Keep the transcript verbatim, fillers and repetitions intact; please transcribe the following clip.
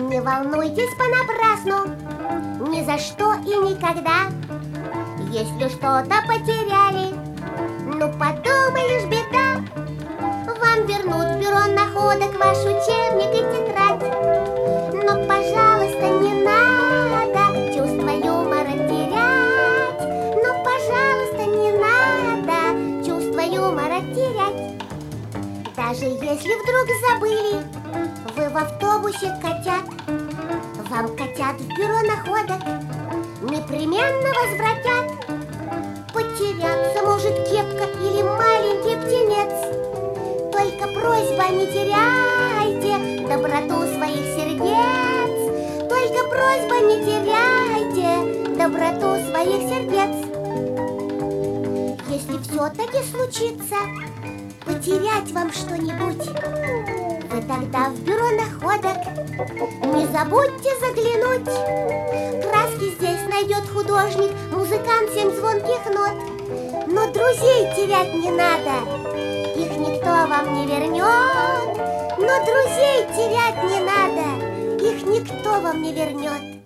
Не волнуйтесь понапрасну, ни за что и никогда. Если что-то потеряли, ну подумаешь, беда. Вам вернут в бюро находок ваш учебник и тетрадь. Но, пожалуйста, не надо чувство юмора терять. Но, пожалуйста, не надо чувство юмора терять. Даже если вдруг забыли вы в автобусе котят, вам котят в бюро находок непременно возвратят. Потеряться может кепка или маленький птенец. Только просьба, не теряйте доброту своих сердец. Только просьба, не теряйте доброту своих сердец. Если все-таки случится потерять вам что-нибудь, вы тогда в бюро находок не забудьте заглянуть. Краски здесь найдет художник, музыкант семь звонких нот. Но друзей терять не надо, их никто вам не вернет. Но друзей терять не надо, их никто вам не вернет.